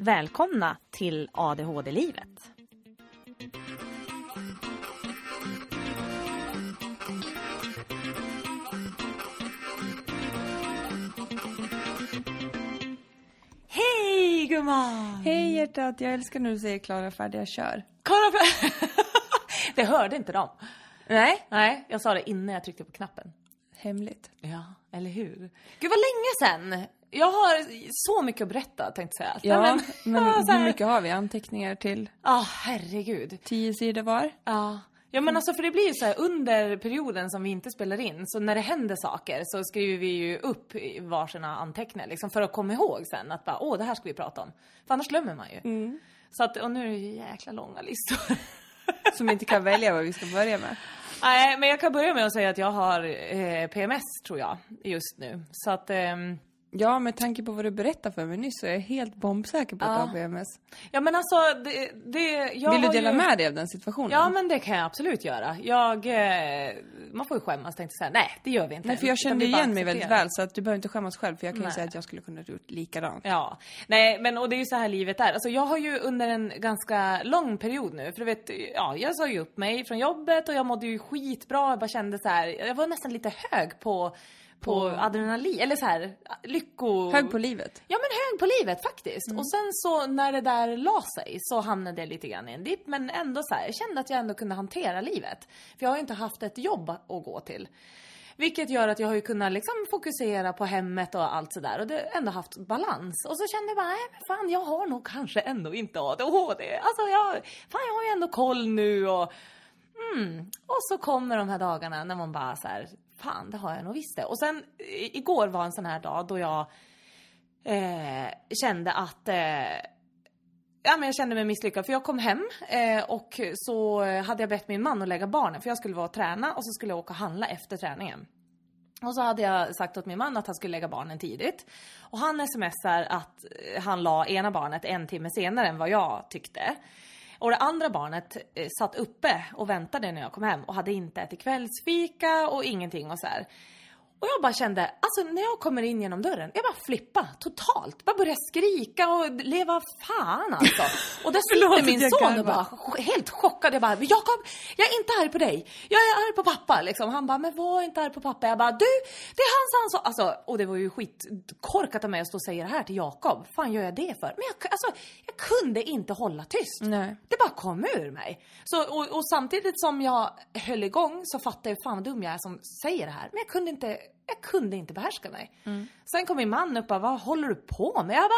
Välkomna till ADHD-livet. Hej gumman! Hej hjärtat, jag älskar när du säger klara, färdiga, kör. Det hörde inte de. Nej, jag sa det innan jag tryckte på knappen. Hemligt. Ja, eller hur? Gud vad länge sedan. Jag har så mycket att berätta, tänkte jag säga. Ja, men hur mycket har vi anteckningar till? Herregud. 10 sidor var? Ja, men alltså för det blir ju så här under perioden som vi inte spelar in. Så när det händer saker så skriver vi ju upp i varsina anteckningar. Liksom för att komma ihåg sen att bara, det här ska vi prata om. För annars glömmer man ju. Mm. Så att, och nu är det ju jäkla långa listor. Som inte kan välja vad vi ska börja med. Nej, men jag kan börja med att säga att jag har PMS tror jag just nu. Så att... Ja, med tanke på vad du berättade för mig nyss så är jag helt bombsäker på att ha PMS. Ja, men alltså... Vill du dela med dig av den situationen? Ja, men det kan jag absolut göra. Man får ju skämmas, tänkte säga. Nej, det gör vi inte. Nej, för jag kände igen mig väldigt väl så att du behöver inte skämmas själv. För jag kan ju säga att jag skulle kunna ha gjort likadant. Ja, nej, men och det är ju så här livet är. Alltså jag har ju under en ganska lång period nu. För du vet, jag sa ju upp mig från jobbet och jag mådde ju skitbra. Jag bara kände så här, jag var nästan lite hög på adrenalin, eller så här, Hög på livet. Ja, men hög på livet faktiskt. Och sen så när det där la sig så hamnade det lite grann i en dipp. Men ändå så här, jag kände att jag ändå kunde hantera livet. För jag har ju inte haft ett jobb att gå till. Vilket gör att jag har ju kunnat liksom fokusera på hemmet och allt sådär. Och det har ändå haft balans. Och så kände jag bara, nej men fan, jag har nog kanske ändå inte ADHD. Alltså jag har ju ändå koll nu och... Och så kommer de här dagarna när man bara så här, fan, det har jag nog visst det. Och sen igår var en sån här dag då jag kände att men jag kände mig misslyckad. För jag kom hem och så hade jag bett min man att lägga barnen. För jag skulle vara och träna och så skulle jag åka och handla efter träningen. Och så hade jag sagt åt min man att han skulle lägga barnen tidigt. Och han smsar att han la ena barnet 1 timme senare än vad jag tyckte. Och det andra barnet satt uppe och väntade när jag kom hem. Och hade inte ätit kvällsfika och ingenting och så här. Och jag bara kände, alltså när jag kommer in genom dörren, jag bara flippa totalt. Bara börja skrika och leva fan alltså. Och där sitter min son och bara helt chockad. Jag bara, Jakob, jag är inte arg på dig. Jag är arg på pappa liksom. Han bara, men var inte arg på pappa. Jag bara, du, det är hans ansvar. Alltså, och det var ju skitkorkat av mig att stå och säga det här till Jakob. Fan gör jag det för? Men jag kunde inte hålla tyst. Nej. Det bara kom ur mig. Så, och samtidigt som jag höll igång så fattade jag fan vad dum jag är som säger det här. Men jag kunde inte behärska mig. Sen kom min man upp och vad håller du på med? Jag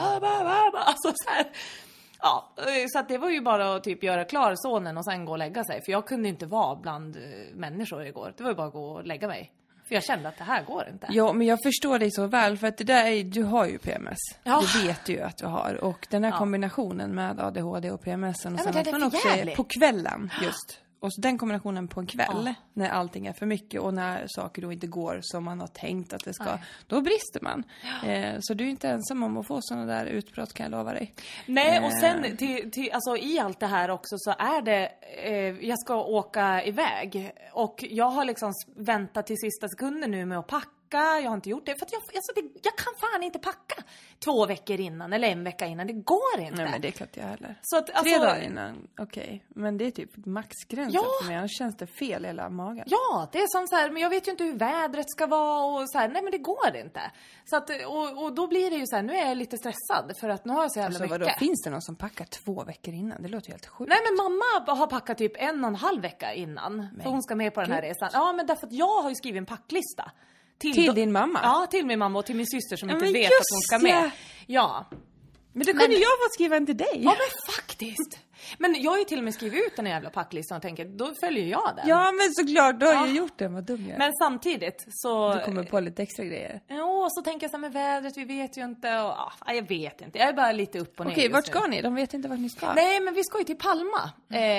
bara, alltså så här. Ja, så att det var ju bara att typ göra klar sonen och sen gå och lägga sig. För jag kunde inte vara bland människor igår. Det var ju bara att gå och lägga mig. För jag kände att det här går inte. Ja, men jag förstår dig så väl. För att det där är, du har ju PMS. Ja. Det vet du ju att du har. Och den här kombinationen med ADHD och PMS. Och sen att man också är på kvällen just. Och så den kombinationen på en kväll, när allting är för mycket och när saker då inte går som man har tänkt att det ska, då brister man. Så du är inte ensam om att få sådana där utbrott, kan jag lova dig. Nej, och sen alltså, i allt det här också så är det, jag ska åka iväg och jag har liksom väntat till sista sekunden nu med att packa. Jag har inte gjort det för att jag kan fan inte packa 2 veckor innan eller 1 vecka innan. Det går inte. Nej, men det är klart jag heller. Så att, 3 dagar innan, okej. Men det är typ maxgränsen för mig. Annars känns det fel i hela magen. Ja, det är som så här, men jag vet ju inte hur vädret ska vara och så här, nej men det går inte. Så att, och då blir det ju så här, nu är jag lite stressad för att nu har jag så jävla mycket. Vadå, finns det någon som packar 2 veckor innan? Det låter ju helt sjukt. Nej, men mamma har packat typ 1,5 vecka innan. För hon ska med på den här resan. Ja, men därför att jag har ju skrivit en packlista. Till din mamma? Ja, till min mamma och till min syster som inte vet att hon ska med. Ja. Men då kunde jag få skriva en till dig. Ja, men faktiskt. Men jag har ju till och med skrivit ut den här jävla packlistan och tänker, då följer jag den. Ja, men såklart, då har jag gjort det. Vad dum jag är. Men samtidigt så... Du kommer på lite extra grejer. Ja, och så tänker jag så här med vädret, vi vet ju inte. Och, jag vet inte, jag är bara lite upp och ner. Okej, vart ska ni? De vet inte vart ni ska. Nej, men vi ska ju till Palma.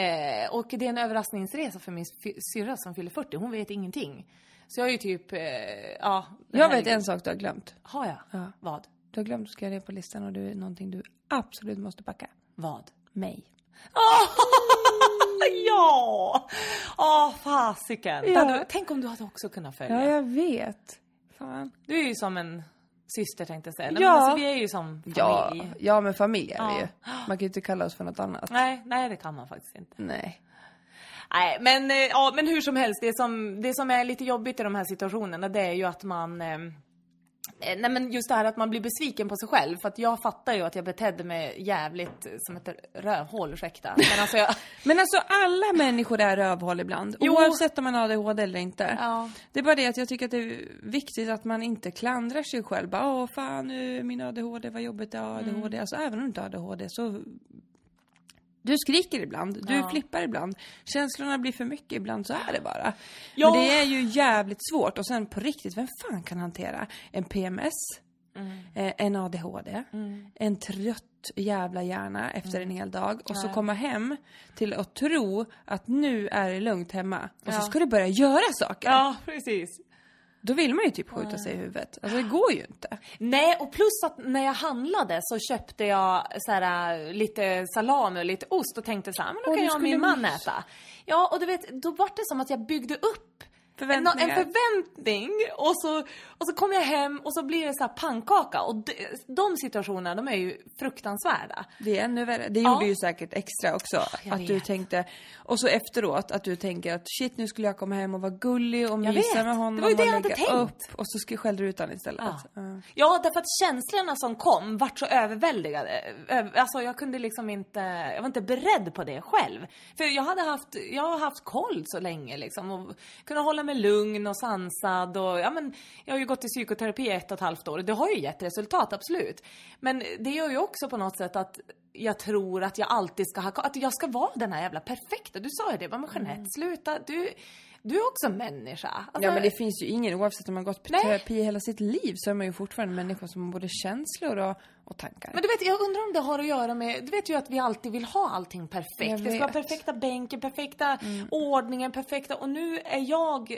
Och det är en överraskningsresa för min syrra som fyller 40. Hon vet ingenting. Så jag är ju typ, jag vet en sak du har glömt. Har jag? Ja. Vad? Du har glömt att skriva det på listan och det är någonting du absolut måste packa. Vad? Mig. Ja! Fasiken. Ja. Tänk om du hade också kunnat följa. Ja, jag vet. Fan. Du är ju som en syster tänkte jag säga. Nej, men alltså, vi är ju som familj. Ja, men familj är vi ju. Man kan ju inte kalla oss för något annat. Nej, det kan man faktiskt inte. Nej, men hur som helst, det som är lite jobbigt i de här situationerna, det är ju att man... Nej, men just det här att man blir besviken på sig själv. För att jag fattar ju att jag betedde mig jävligt som ett rövhål, ursäkta. Men alltså alla människor är rövhål ibland. Oavsett om man har ADHD eller inte. Ja. Det är bara det att jag tycker att det är viktigt att man inte klandrar sig själv. Bara, fan nu min ADHD, vad jobbigt det är ADHD. Alltså även om du inte har ADHD så... Du skriker ibland, du flippar ibland. Känslorna blir för mycket ibland, så är det bara. Ja. Men det är ju jävligt svårt. Och sen på riktigt, vem fan kan hantera en PMS, en ADHD, en trött jävla hjärna efter en hel dag. Och så komma hem till att tro att nu är det lugnt hemma. Och så ska du börja göra saker. Ja, precis. Då vill man ju typ skjuta sig i huvudet. Alltså det går ju inte. Nej, och plus att när jag handlade så köpte jag såhär, lite salami och lite ost och tänkte så här, men då kan jag och min man äta. Ja, och du vet, då var det som att jag byggde upp en förväntning och så kom jag hem och så blir det så här pannkaka och de situationerna, de är ju fruktansvärda. Det är ännu värre. Det gjorde ju säkert extra också att du tänkte, och så efteråt att du tänker att shit, nu skulle jag komma hem och vara gullig och mysa med honom. Det var ju det jag hade tänkt. Upp, och så skulle jag skälla ut honom istället. Ja, därför att känslorna som kom vart så överväldigade. Alltså jag kunde liksom inte, jag var inte beredd på det själv. För jag har haft koll så länge liksom och kunna hålla mig lugn och sansad och jag har ju gått i psykoterapi 1,5 år. Det har ju gett resultat, absolut. Men det gör ju också på något sätt att jag tror att jag alltid ska att jag ska vara den här jävla perfekta. Du sa ju det, men Jeanette, sluta. Du är också människa. Alltså, ja, men det finns ju ingen, oavsett om man gått på terapi hela sitt liv, så är man ju fortfarande en människa som har både känslor och tankar. Men du vet, jag undrar om det har att göra med, du vet ju att vi alltid vill ha allting perfekt. Det ska vara perfekta bänken, perfekta ordningen, perfekta. Och nu är jag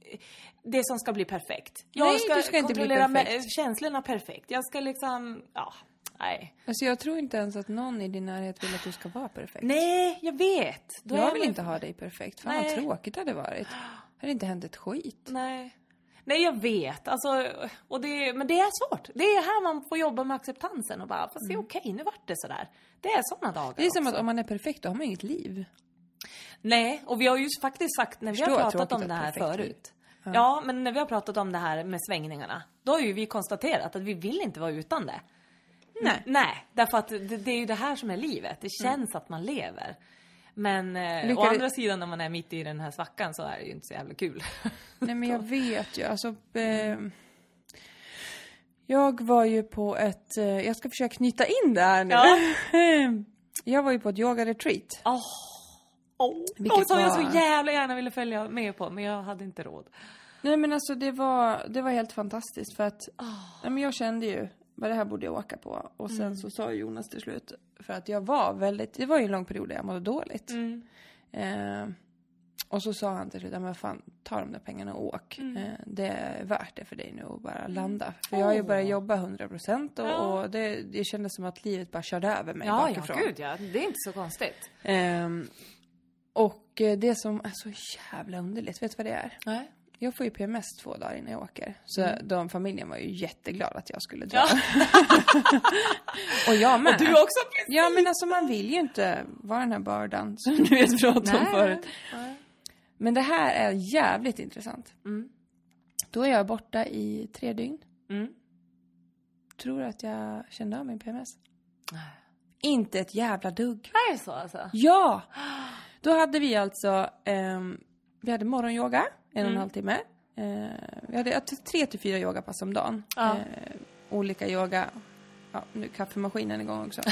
det som ska bli perfekt. Jag ska inte kontrollera känslorna perfekt. Jag ska liksom, nej. Alltså jag tror inte ens att någon i din närhet vill att du ska vara perfekt. Nej, jag vet. Jag vill inte ha dig perfekt. Fan vad tråkigt det hade varit. Det hade inte hänt ett skit. Nej, jag vet. Alltså, men det är svårt. Det är här man får jobba med acceptansen och bara, fast det är okej, nu vart det sådär. Det är sådana dagar. Det är som att om man är perfekt, då har man inget liv. Nej, och vi har ju faktiskt sagt när vi har pratat om det här förut. Ja, men när vi har pratat om det här med svängningarna, då har ju vi konstaterat att vi vill inte vara utan det. Nej, därför att det är ju det här som är livet. Det känns att man lever. Men å andra sidan, när man är mitt i den här svackan, så är det ju inte så jävla kul. Nej, men jag vet ju. Alltså, jag var ju på jag ska försöka knyta in det här nu. Ja. Jag var ju på ett yoga-retreat. Som jag så jävla gärna ville följa med på, men jag hade inte råd. Nej, men alltså det var helt fantastiskt. För att men jag kände ju, vad det här borde jag åka på. Och sen så sa Jonas till slut, för att jag var det var ju en lång period där jag mådde dåligt. Och så sa han till slut, men fan, ta de där pengarna och åk. Det är värt det för dig nu att bara landa. För jag har ju börjat jobba 100% och det kändes som att livet bara körde över mig bakifrån. Ja, gud ja. Det är inte så konstigt. Och det som är så jävla underligt, vet du vad det är? Nej. Jag får ju PMS 2 dagar innan jag åker. Så familjen var ju jätteglad att jag skulle dra. Och jag med. Och du också, precis. Ja, men alltså man vill ju inte vara den här bördan som du vet pratade om förut. Nej. Men det här är jävligt intressant. Då är jag borta i 3 dygn. Tror att jag kände av min PMS? Inte ett jävla dugg. Är det så alltså? Ja! Då hade vi alltså... vi hade morgonyoga, 1,5 timme. Vi hade 3-4 yogapass om dagen. Olika yoga. Ja, nu är kaffemaskinen igång också.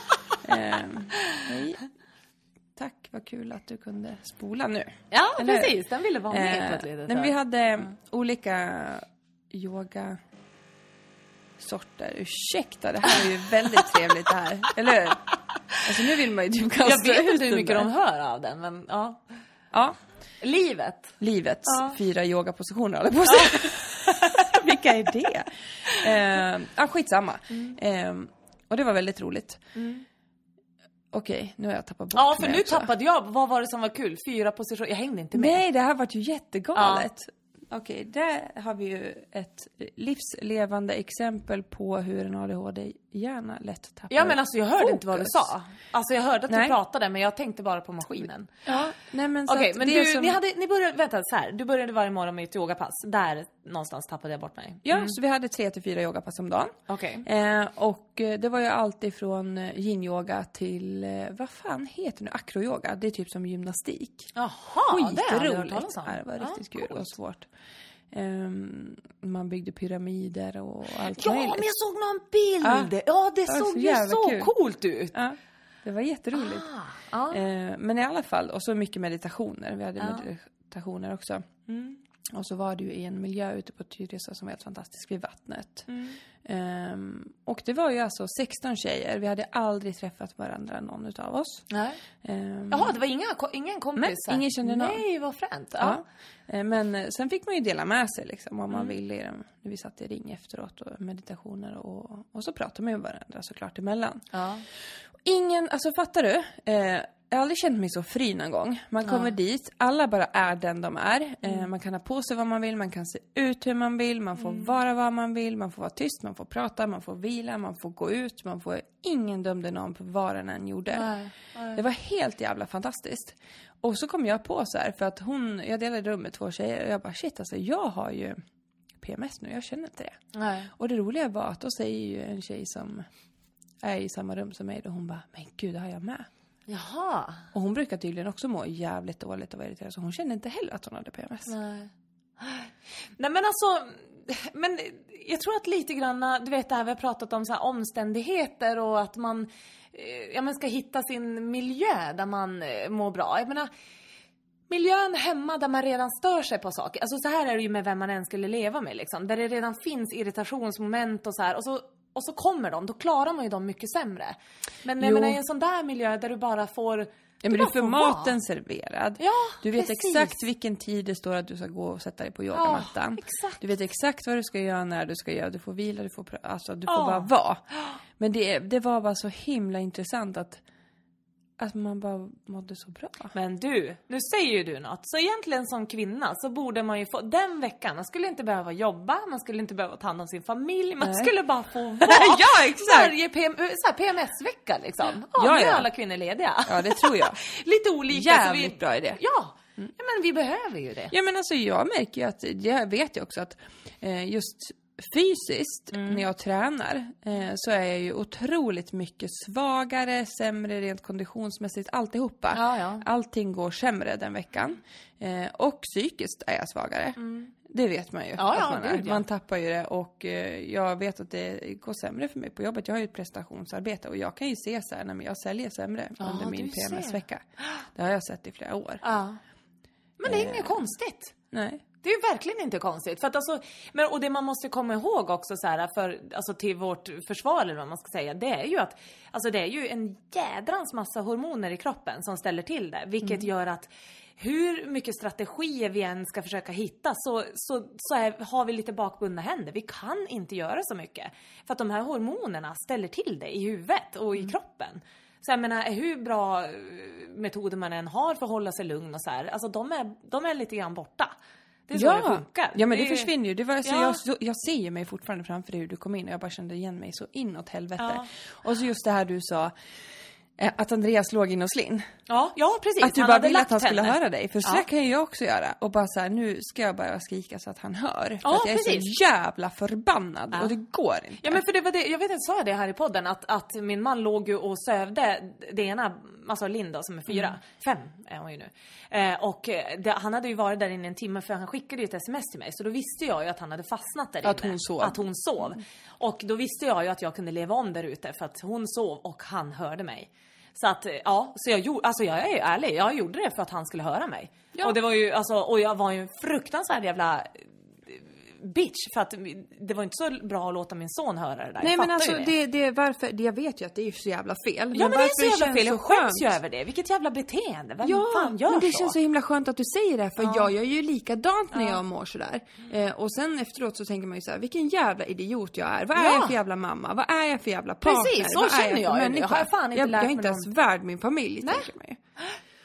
Hej. Tack, vad kul att du kunde spola nu. Ja, eller? Precis. Den ville vara med på ett litet tag. Vi hade olika yoga sorter. Ursäkta, det här är ju väldigt trevligt det här. Eller hur? Alltså nu vill man ju typ kasta ut. Jag vet inte hur mycket de hör av den, men ja. Ja. Livets 4 yogapositioner håller på att säga. Vilka är det? Skitsamma. Och det var väldigt roligt. Okej, nu har jag tappat bort mig. Ja, för nu också tappade jag. Vad var det som var kul? 4 positioner. Jag hängde inte med. Nej, det här var ju jättegalet. Okej, där har vi ju ett livslevande exempel på hur en ADHD-hjärna lätt tappar. Ja, men alltså jag hörde inte vad du sa. Alltså jag hörde att du pratade, men jag tänkte bara på maskinen. Ja, nej men så okej, men ni började, vänta så här. Du började varje morgon med ett yogapass. Där någonstans tappade jag bort mig. Ja, så vi hade 3-4 yogapass om dagen. Okej. Och det var ju allt ifrån yin-yoga till, vad fan heter det nu? Acro-yoga. Det är typ som gymnastik. Jaha, skitroligt. Det var riktigt kul och svårt. Man byggde pyramider och allt möjligt. Ja, men jag såg någon bild. Ja, det såg ju så coolt ut. Ja, det var jätteroligt. Men i alla fall, och så mycket meditationer. Vi hade meditationer också. Och så var det ju i en miljö ute på Tyresö som var helt fantastisk vid vattnet. Och det var ju alltså 16 tjejer. Vi hade aldrig träffat varandra, någon utav oss. Nej. Jaha, det var ingen kompis? Nej, ingen kände någon. Nej, vad fränt. Ja. Men sen fick man ju dela med sig liksom, om man ville. När vi satt i ring efteråt och meditationer och så pratade man med varandra såklart emellan. Ja. Ingen, alltså fattar du? Jag har aldrig känt mig så fri någon gång. Man kommer dit, alla bara är den de är. Man kan ha på sig vad man vill, man kan se ut hur man vill. Man får vara vad man vill, man får vara tyst, man får prata, man får vila, man får gå ut. Ingen dömde någon på vad den än gjorde. Nej. Det var helt jävla fantastiskt. Och så kom jag på så här, för att jag delade rum med 2 tjejer. Och jag bara, shit alltså, jag har ju PMS nu, jag känner inte det. Nej. Och det roliga var att då säger ju en tjej som är i samma rum som mig. Och hon bara, men gud, det har jag med. Jaha. Och hon brukar tydligen också må jävligt dåligt och vara irriterad. Så hon kände inte heller att hon hade PMS. Nej, men alltså... Men jag tror att lite grann, du vet det här vi har pratat om så här omständigheter och att man ska hitta sin miljö där man mår bra. Jag menar, miljön hemma där man redan stör sig på saker. Alltså så här är det ju med vem man än skulle leva med liksom. Där det redan finns irritationsmoment och så här. Och så kommer de, då klarar man ju dem mycket sämre. Men jag menar, i en sån där miljö där du bara får... Ja, men du får maten serverad. Ja, du vet precis. Exakt vilken tid det står att du ska gå och sätta dig på yogamattan. Exakt. Du vet exakt vad du ska göra, när du ska göra. Du får vila, du får bara vara. Men det var bara så himla intressant att man bara mådde så bra. Men du, nu säger ju du något. Så egentligen som kvinna så borde man ju få... Den veckan, man skulle inte behöva jobba. Man skulle inte behöva ta hand om sin familj. Man skulle bara få vara. Ja, exakt. Varje PMS-vecka liksom. Nu är alla kvinnor lediga. Ja, det tror jag. Lite olika. Jävligt bra idé. Ja, men vi behöver ju det. Ja, men alltså jag märker ju att... Jag vet ju också att just... Fysiskt, när jag tränar, så är jag ju otroligt mycket svagare, sämre rent konditionsmässigt, alltihopa. Ja. Allting går sämre den veckan. Och psykiskt är jag svagare. Det vet man ju. Man tappar ju det, och jag vet att det går sämre för mig på jobbet. Jag har ju ett prestationsarbete och jag kan ju se så här, när jag säljer sämre under min PMS-vecka. Det har jag sett i flera år. Ja. Men det är inget konstigt. Nej. Det är ju verkligen inte konstigt. För att alltså, och det man måste komma ihåg också så här, alltså till vårt försvar eller vad man ska säga, det är ju att alltså det är ju en jädrans massa hormoner i kroppen som ställer till det. Vilket gör att hur mycket strategier vi än ska försöka hitta så har vi lite bakbundna händer. Vi kan inte göra så mycket. För att de här hormonerna ställer till det i huvudet och i kroppen. Så jag menar, hur bra metoder man än har för att hålla sig lugn och så här. Alltså de är lite grann borta. Det är så det funkar. Ja, men det försvinner ju. Det var, jag ser ju mig fortfarande framför dig hur du kom in. Och jag bara kände igen mig så inåt helvete. Ja. Och så just det här du sa. Att Andreas låg in hos Linn. Ja, precis. Att du bara ville att han skulle höra dig. För så kan jag också göra. Och bara så här, nu ska jag bara skrika så att han hör. För att jag är så jävla förbannad. Och det går inte. Ja, men för det var det, jag vet inte, sa jag det här i podden. Att min man låg ju och sövde det ena, alltså Linda som är 5 är hon ju nu. Och han hade ju varit där inne en timme, för han skickade ju ett sms till mig. Så då visste jag ju att han hade fastnat där inne. Att hon sov. Och då visste jag ju att jag kunde leva om där ute. För att hon sov och han hörde mig. Så att, så jag är ju ärlig. Jag gjorde det för att han skulle höra mig. Ja. Och det var ju, och jag var ju en fruktansvärd jävla bitch. För att det var inte så bra att låta min son höra det där. Nej, men alltså, varför, jag vet ju att det är så jävla fel. Ja, men det är så jävla fel. Jag skäms ju över det. Vilket jävla beteende. Vem fan gör men det så? Känns så himla skönt att du säger det. För jag gör ju likadant när jag mår sådär. Och sen efteråt så tänker man ju så här, vilken jävla idiot jag är. Vad är jag för jävla mamma? Vad är jag för jävla partner? Precis, så känner jag. Jag har fan inte lärt mig jag är inte ens värd min familj, tänker man ju. Nej,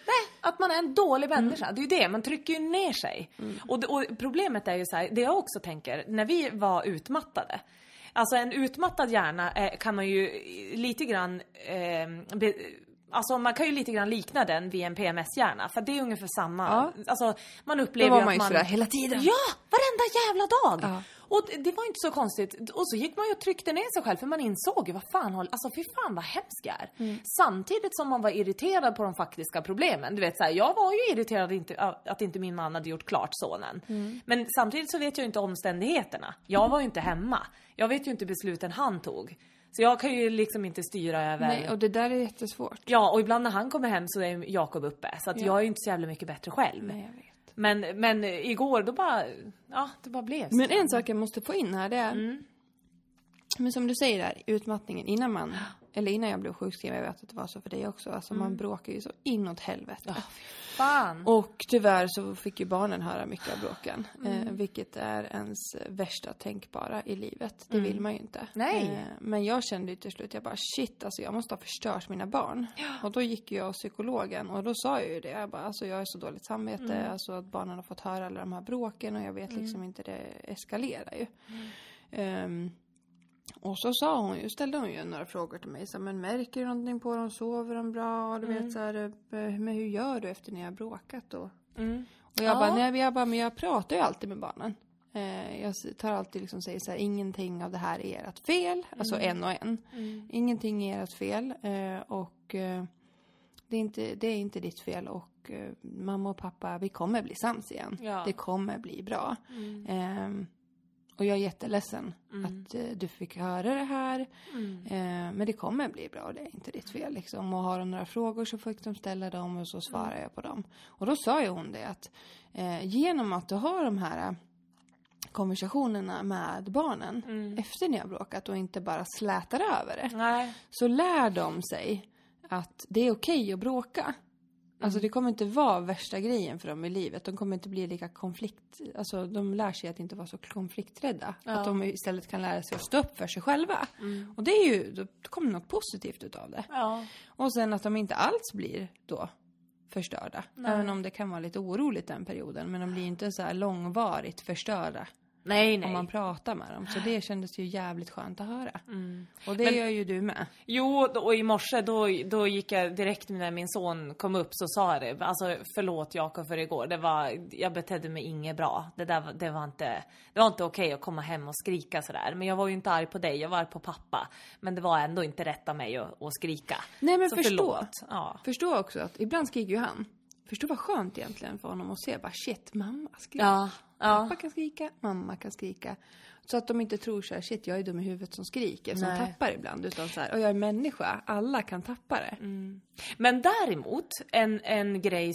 att man är en dålig människa. Det är ju det, man trycker ju ner sig. Och problemet är ju så här, det jag också tänker, när vi var utmattade. Alltså en utmattad hjärna kan man ju lite grann... Alltså man kan ju lite grann likna den vid en PMS-hjärna. För det är ungefär samma. Ja. Alltså man upplever ju att man... sådär hela tiden. Ja, varenda jävla dag. Ja. Och det var inte så konstigt. Och så gick man ju och tryckte ner sig själv. För man insåg ju, vad fan alltså fy fan vad hemskt jag är. Samtidigt som man var irriterad på de faktiska problemen. Du vet så här, jag var ju irriterad att inte min man hade gjort klart sonen. Men samtidigt så vet jag inte omständigheterna. Jag var ju inte hemma. Jag vet ju inte besluten han tog. Så jag kan ju liksom inte styra över... Nej, och det där är jättesvårt. Ja, och ibland när han kommer hem så är Jakob uppe. Så att jag är ju inte så jävla mycket bättre själv. Nej, jag vet. Men igår då bara... Ja, det bara blev så. Men en sak jag måste få in här, det är... Men som du säger där, utmattningen innan jag blev sjukskriven, jag vet att det var så för dig också. Alltså man bråkar ju så inåt helvete. Fan. Och tyvärr så fick ju barnen höra mycket av bråken. Vilket är ens värsta tänkbara i livet. Det vill man ju inte. Nej. Men jag kände ju till slut, jag bara shit, alltså jag måste ha förstört mina barn. Ja. Och då gick jag och psykologen och då sa jag ju det. Jag bara, alltså jag är så dåligt samvete. Alltså att barnen har fått höra alla de här bråken och jag vet liksom inte, det eskalerar ju. Och så ställde hon ju några frågor till mig. Så, men märker du någonting på dem? Sover de bra? Du vet så här, men hur gör du efter ni har bråkat då? Och jag bara, men jag pratar ju alltid med barnen. Jag tar alltid liksom säger så här, ingenting av det här är ert fel. Alltså en och en. Ingenting är ert fel. Och det är inte ditt fel. Och mamma och pappa, vi kommer bli sams igen. Ja. Det kommer bli bra. Och jag är jätteledsen att du fick höra det här. Men det kommer bli bra, det är inte ditt fel. Liksom. Och har de några frågor så fick de ställa dem och så svarar jag på dem. Och då sa ju hon det att genom att du har de här konversationerna med barnen efter ni har bråkat och inte bara slätar över det. Så lär de sig att det är okej att bråka. Alltså det kommer inte vara värsta grejen för dem i livet. De kommer inte bli lika Alltså de lär sig att inte vara så konflikträdda. Ja. Att de istället kan lära sig att stå upp för sig själva. Och det är ju, då kommer något positivt utav det. Ja. Och sen att de inte alls blir då förstörda. Nej. Även om det kan vara lite oroligt den perioden. Men de blir inte så här långvarigt förstörda. Nej. Om man pratar med dem. Så det kändes ju jävligt skönt att höra. Och det gör ju du med. Jo, och i morse då gick jag direkt när min son kom upp så sa jag det. Alltså förlåt Jakob för igår. Jag betedde mig inget bra. Det var inte okej att komma hem och skrika sådär. Men jag var ju inte arg på dig, jag var arg på pappa. Men det var ändå inte rätt av mig att skrika. Nej men förstå också att ibland skriker ju han. Förstå vad skönt egentligen för honom att se. Bara shit, mamma skriker. Ja. Pappa kan skrika, mamma kan skrika. Så att de inte tror så här, shit jag är dum i huvudet som skriker. Som tappar ibland. Utan så här, och jag är människa, alla kan tappa det. Men däremot, en grej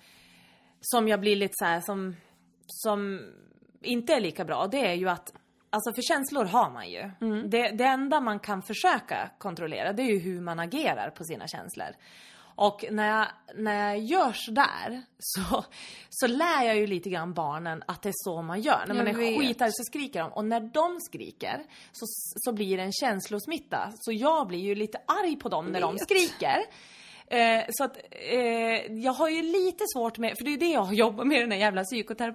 som jag blir lite så här, som inte är lika bra. Det är ju att, alltså för känslor har man ju. Det enda man kan försöka kontrollera, det är ju hur man agerar på sina känslor. Och när jag gör så där så lär jag ju lite grann barnen att det är så man gör. När man är skitar så skriker de. Och när de skriker så blir det en känslosmitta. Så jag blir ju lite arg på dem när de skriker. Så att jag har ju lite svårt med, för det är det jag har jobbat med den här jävla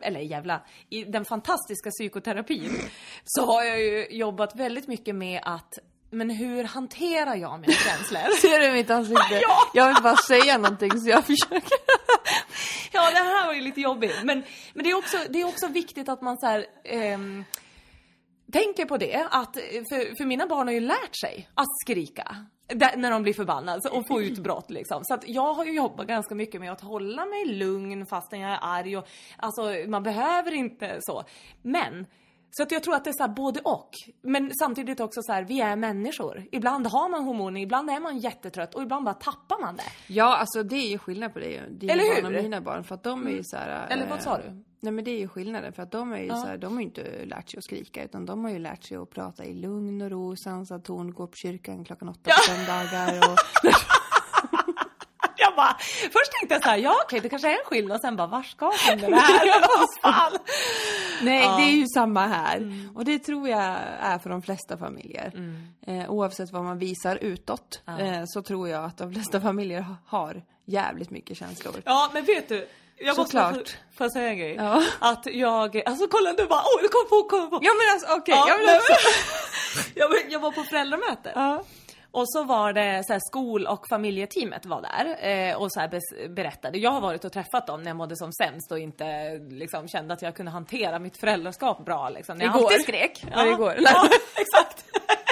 i den fantastiska psykoterapin. Så har jag ju jobbat väldigt mycket med att, men hur hanterar jag mina känslor? Ser du mitt ansikte? Ja. Jag vill bara säga någonting så jag försöker. Ja, det här var ju lite jobbigt. Men det är också viktigt att man så här, tänker på det. Att, för mina barn har ju lärt sig att skrika när de blir förbannade och få utbrott liksom. Så att jag har ju jobbat ganska mycket med att hålla mig lugn fastän jag är arg. Och, alltså, man behöver inte så. Men... Så att jag tror att det är så här både och. Men samtidigt också så här, vi är människor. Ibland har man hormoner, ibland är man jättetrött och ibland bara tappar man det. Ja, alltså det är ju skillnad på det. Eller hur? Barn och mina barn, för att de är ju så här... Eller vad sa du? Nej men det är ju skillnaden, för att de är ju så här, de har ju inte lärt sig att skrika, utan de har ju lärt sig att prata i lugn och ro, sansad ton, gå på kyrkan 8:00 på söndagar och... Ja Jag bara, först tänkte jag så här, ja okej, det kanske är en skillnad. Och sen bara, var ska jag det här? Nej, det är ju samma här. Och det tror jag är för de flesta familjer. Oavsett vad man visar utåt. Så tror jag att de flesta familjer har jävligt mycket känslor. Ja, men vet du, jag måste få säga en grej. Ja. Att jag, alltså kolla du bara, oj, kom på. Ja men alltså, okej. Jag var på föräldramöte. Ja. Och så var det så här, skol- och familjeteamet var där och så här berättade. Jag har varit och träffat dem när jag mådde som sämst och inte liksom kände att jag kunde hantera mitt föräldraskap bra liksom. När jag alltid skrek. Ja, igår. Ja, exakt.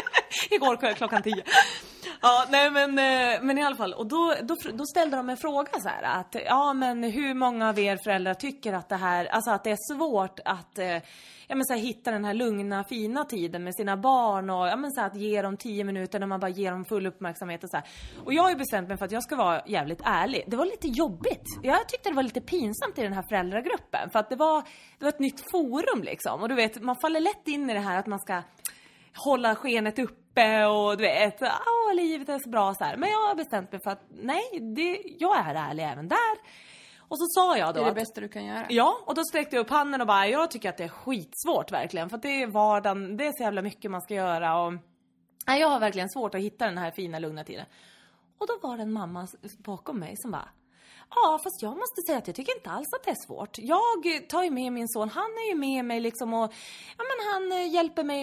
Igår klockan 10. Ja, nej men i alla fall. Och då ställde de en fråga så här att ja, men hur många av er föräldrar tycker att det här, alltså att det är svårt att så här, hitta den här lugna fina tiden med sina barn och så här, att ge dem 10 minuter när man bara ger dem full uppmärksamhet och så här. Och jag har ju bestämt mig för att jag ska vara jävligt ärlig. Det var lite jobbigt. Jag tyckte det var lite pinsamt i den här föräldragruppen för att det var ett nytt forum liksom. Och du vet, man faller lätt in i det här att man ska hålla skenet uppe och du vet, livet är så bra så här. Men jag har bestämt mig för att nej, jag är ärlig även där. Och så sa jag då det är det bästa du kan göra. Ja, och då sträckte jag upp handen och bara, jag tycker att det är skitsvårt verkligen. För att det är vardagen, det är så jävla mycket man ska göra. Och jag har verkligen svårt att hitta den här fina lugna tiden. Och då var det en mamma bakom mig som bara, ja, fast jag måste säga att jag tycker inte alls att det är svårt. Jag tar ju med min son, han är ju med mig liksom och han hjälper mig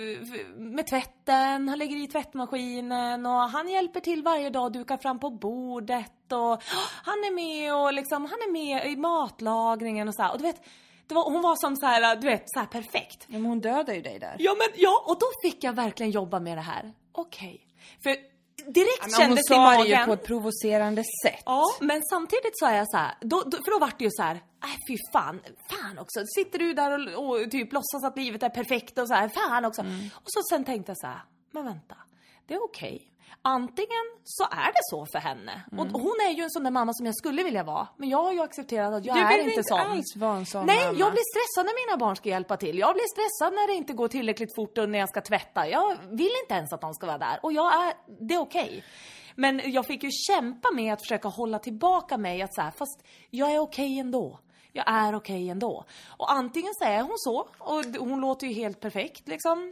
med tvätten, han lägger i tvättmaskinen och han hjälper till varje dag, dukar fram på bordet och han är med och liksom, han är med i matlagringen och så här. Och du vet, hon var som så här, du vet, så här perfekt. Ja, men hon dödade ju dig där. Ja, och då fick jag verkligen jobba med det här. Okej. För direkt kändes i magen. Hon sa det ju på ett provocerande sätt. Ja, men samtidigt sa jag så här, för då var det ju så här, fy fan också. Sitter du där och typ låtsas att livet är perfekt och så här, fan också. Och så sen tänkte jag så här, men vänta, det är okej. Antingen så är det så för henne. Och hon är ju en sån där mamma som jag skulle vilja vara. Men jag har ju accepterat att jag är inte sån. Du vill inte alls vara en sån Nej, mamma. jag blir stressad när mina barn ska hjälpa till. Jag blir stressad när det inte går tillräckligt fort och när jag ska tvätta. Jag vill inte ens att de ska vara där. Och det är okej. Men jag fick ju kämpa med att försöka hålla tillbaka mig. Att så här, fast jag är okej ändå. Jag är okej ändå. Och antingen så är hon så. Och hon låter ju helt perfekt liksom.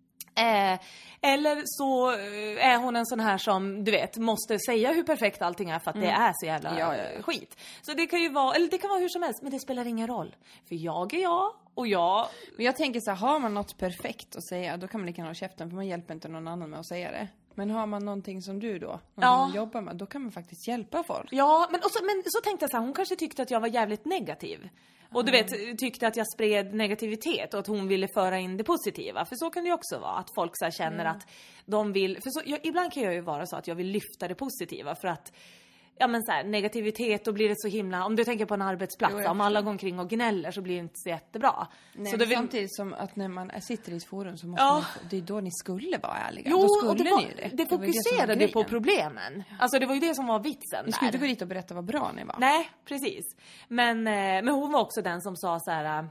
Eller så är hon en sån här som, du vet, måste säga hur perfekt allting är för att det är så jävla skit. Så det kan ju vara, eller det kan vara hur som helst, men det spelar ingen roll. För jag är jag och jag... Men jag tänker så här, har man något perfekt att säga, då kan man lika gärna ha käften, för man hjälper inte någon annan med att säga det. Men har man någonting som du då, man jobbar med, då kan man faktiskt hjälpa folk. Ja, men så tänkte jag så här, hon kanske tyckte att jag var jävligt negativ. Och du vet, tyckte att jag spred negativitet och att hon ville föra in det positiva. För så kan det ju också vara, att folk så här känner att de vill... För ibland kan jag ju vara så att jag vill lyfta det positiva för att... Ja men så här, negativitet, då blir det så himla... Om du tänker på en arbetsplats, om alla går omkring och gnäller så blir det inte så jättebra. Nej, så men samtidigt som att när man sitter i ett forum så måste man... Det är då ni skulle vara ärliga. Jo, då skulle och det fokuserade på problemen. Alltså det var ju det som var vitsen. Ni skulle inte gå dit och berätta vad bra ni var. Nej, precis. Men hon var också den som sa så här...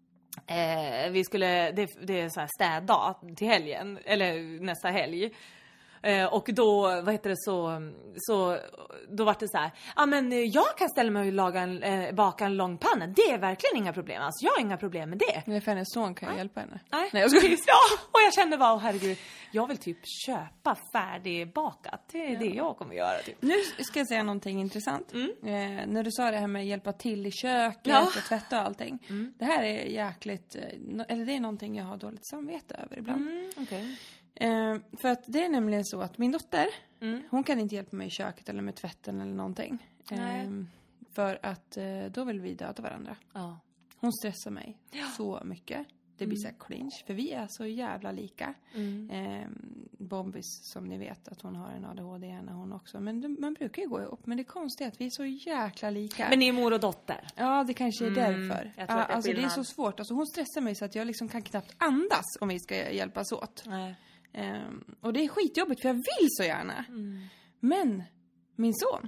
vi skulle... Det är så här städdag till helgen. Eller nästa helg. Och då, vad heter det, så då var det så här, men jag kan ställa mig och baka en lång panna. Det är verkligen inga problem. Alltså jag har inga problem med det. Men för hennes son kan jag hjälpa henne. Nej, jag skulle... och jag kände bara, herregud, jag vill typ köpa färdigbakat. Det är det jag kommer göra typ. Nu ska jag säga någonting intressant. När du sa det här med att hjälpa till i köket och tvätta och allting. Det här är jäkligt, eller det är någonting jag har dåligt samvete över ibland. Okej. För att det är nämligen så att min dotter, hon kan inte hjälpa mig i köket eller med tvätten eller någonting. För att då vill vi döda varandra. Ja. Hon stressar mig så mycket. Det blir så här cringe, för vi är så jävla lika. Bombis, som ni vet, att hon har en ADHD-hjärna hon också. Men man brukar ju gå ihop. Men det är konstigt att vi är så jäkla lika. Men ni är mor och dotter? Ja, det kanske är därför. Jag tror att det är alltså det är så svårt. Alltså hon stressar mig så att jag liksom kan knappt andas om vi ska hjälpas åt. Nej. Och det är skitjobbigt för jag vill så gärna. Men min son,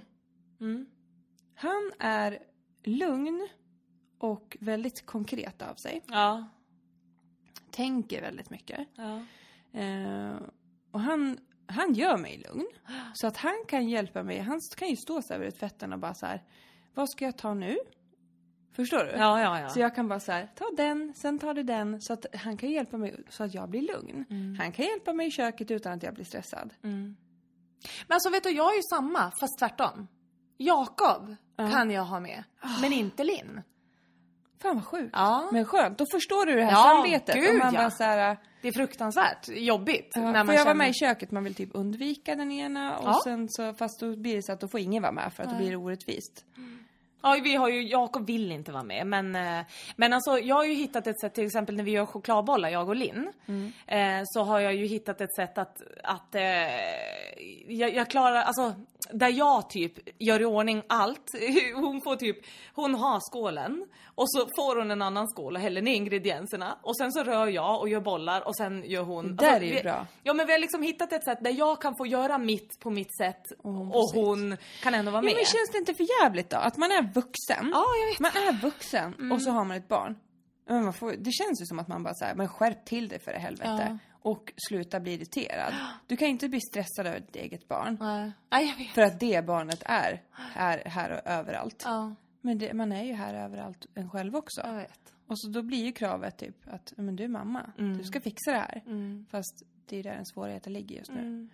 han är lugn och väldigt konkret av sig. Ja. Tänker väldigt mycket. Ja. Och han han gör mig lugn. Så att han kan hjälpa mig. Han kan ju stå så här vid fötterna och bara så här, vad ska jag ta nu? Förstår du? Ja. Så jag kan bara så här, ta den, sen tar du den. Så att han kan hjälpa mig så att jag blir lugn. Han kan hjälpa mig i köket utan att jag blir stressad. Men alltså vet du, jag är ju samma, fast tvärtom. Jakob kan jag ha med, men inte Linn. Fan vad sjukt. Ja. Men skönt, då förstår du det här samvetet. Gud, och man bara så här, det är fruktansvärt jobbigt. Ja, när man får jag känner... vara med i köket, man vill typ undvika den ena. Och sen så, fast då blir det så att då får ingen vara med för att då blir det orättvist. Ja, vi har ju, Jakob vill inte vara med. Men alltså, jag har ju hittat ett sätt, till exempel när vi gör chokladbollar, jag och Linn. Så har jag ju hittat ett sätt att jag klarar, alltså där jag typ gör i ordning allt. Hon har skålen. Och så får hon en annan skål och häller ner ingredienserna. Och sen så rör jag och gör bollar och sen gör hon... Det där är ju bra. Ja, men vi har liksom hittat ett sätt där jag kan få göra mitt på mitt sätt. Och hon kan ändå vara med. Men känns det inte för jävligt då? Att man är vuxen. Ja, jag vet. Man är vuxen och så har man ett barn. Men det känns ju som att man bara säger, men skärp till det för det helvete. Ja. Och sluta bli irriterad. Du kan inte bli stressad över ditt eget barn. Ja, jag vet. För att det barnet är här och överallt. Ja. Men man är ju här överallt en själv också. Jag vet. Och så då blir ju kravet typ att men du är mamma. Du ska fixa det här. Fast det är där en svårighet ligger just nu.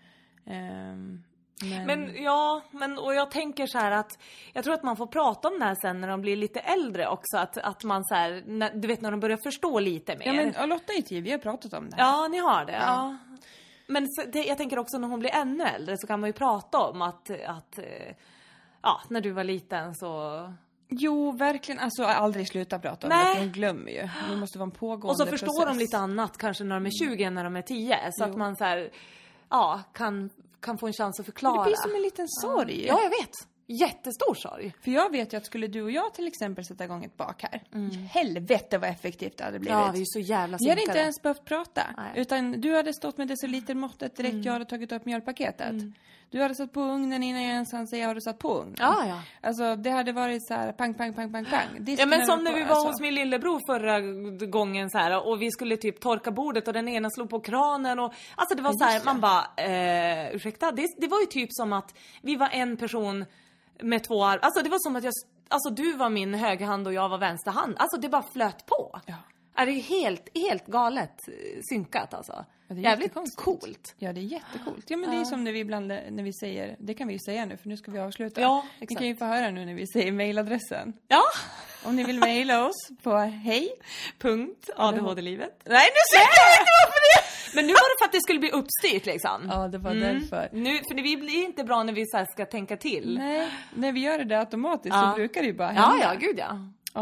Och jag tänker så här att jag tror att man får prata om det här sen när de blir lite äldre också, att man så här, du vet, när de börjar förstå lite mer. Ja, men Lotta är tid, vi har pratat om det här. Ja, ni har det. Ja. Men jag tänker också när hon blir ännu äldre så kan man ju prata om att när du var liten så... Jo, verkligen. Alltså aldrig sluta prata om det. För de glömmer ju. Det måste vara en pågående process. Och så förstår de lite annat kanske när de är 20 än när de är 10. Så att man så här, kan få en chans att förklara. Det blir som en liten sorg. Ja, jag vet. Jättestor sorg. För jag vet ju att skulle du och jag till exempel sätta igång ett bak här. Helvete vad effektivt det hade blivit. Ja, vi är så jävla synkade. Vi hade inte ens behövt prata. Nej. Utan du hade stått med decilitermåttet direkt. Jag hade tagit upp mjölpaketet. Du hade satt på ugnen innan jag ens hann säga har du satt på ugnen. Ja. Alltså det hade varit så här pang. Ja, men som när vi var hos min lillebror förra gången så här, och vi skulle typ torka bordet och den ena slog på kranen och alltså det var så här, man bara ursäkta, det var ju typ som att vi var en person med två arm. Alltså det var som att du var min högerhand och jag var vänsterhand. Alltså det bara flöt på. Ja. Är det helt galet synkat alltså. Ja, det är jävligt coolt. Ja, det är jättecoolt. Ja, men det är som när vi ibland när vi säger, det kan vi ju säga nu för nu ska vi avsluta. Ja, exakt. Ni kan ju få höra nu när vi säger mailadressen. Ja. Om ni vill mejla oss på hej.adhdlivet. Nej, nu säger jag inte varför det. Men nu var det för att det skulle bli uppstyrt liksom. Ja, det var därför. Nu, för vi blir inte bra när vi så här ska tänka till. Nej, när vi gör det automatiskt så brukar det ju bara hända. Ja, gud ja.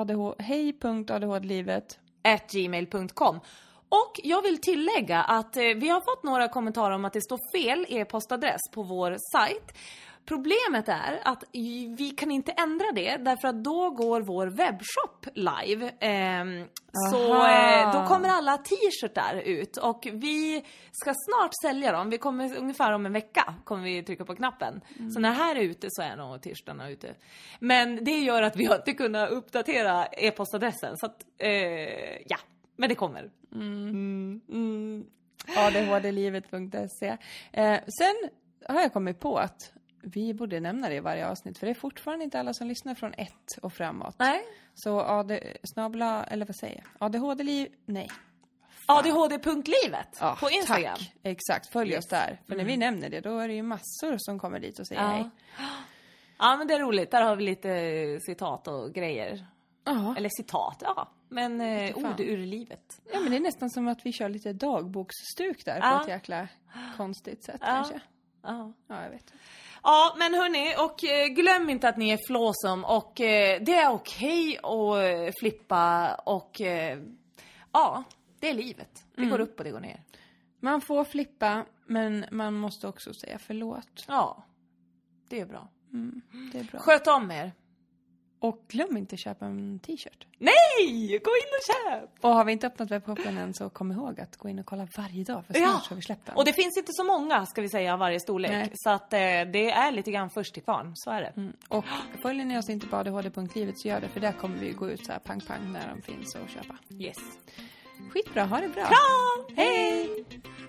hej.adhdlivet@gmail.com. Och jag vill tillägga att vi har fått några kommentarer om att det står fel e-postadress på vår sajt. Problemet är att vi kan inte ändra det därför att då går vår webbshop live. Så då kommer alla t-shirtar ut och vi ska snart sälja dem. Vi kommer ungefär om en vecka kommer vi trycka på knappen. Så när det här är ute så är nog t-shirtarna ute. Men det gör att vi har inte kunnat uppdatera e-postadressen. Så att, men det kommer. adhdlivet.se. Sen har jag kommit på att vi borde nämna det i varje avsnitt. För det är fortfarande inte alla som lyssnar från 1 och framåt. Nej. Så adhd.livet på Instagram. Tack. Exakt, följ oss där. För när vi nämner det, då är det ju massor som kommer dit och säger hej. Ja, men det är roligt. Där har vi lite citat och grejer. Eller citat, men ord ur livet. Ja, men det är nästan som att vi kör lite dagboksstuk där på ett jäkla konstigt sätt kanske. Ja, jag vet. Ja, men hörni, och glöm inte att ni är flåsom och det är okej att flippa och det är livet. Det går upp och det går ner. Man får flippa, men man måste också säga förlåt. Ja, det är bra. Det är bra. Sköt om er. Och glöm inte att köpa en t-shirt. Nej, gå in och köp! Och har vi inte öppnat webbshoppen än så kom ihåg att gå in och kolla varje dag. För snart har vi släppt den. Och det finns inte så många, ska vi säga, av varje storlek. Nej. Så att det är lite grann först till kvarn, så är det. Och följer ni oss inte på adhd.livet så gör det. För där kommer vi gå ut så här pang när de finns och köpa. Yes. Skitbra, ha det bra. Kram! Hej!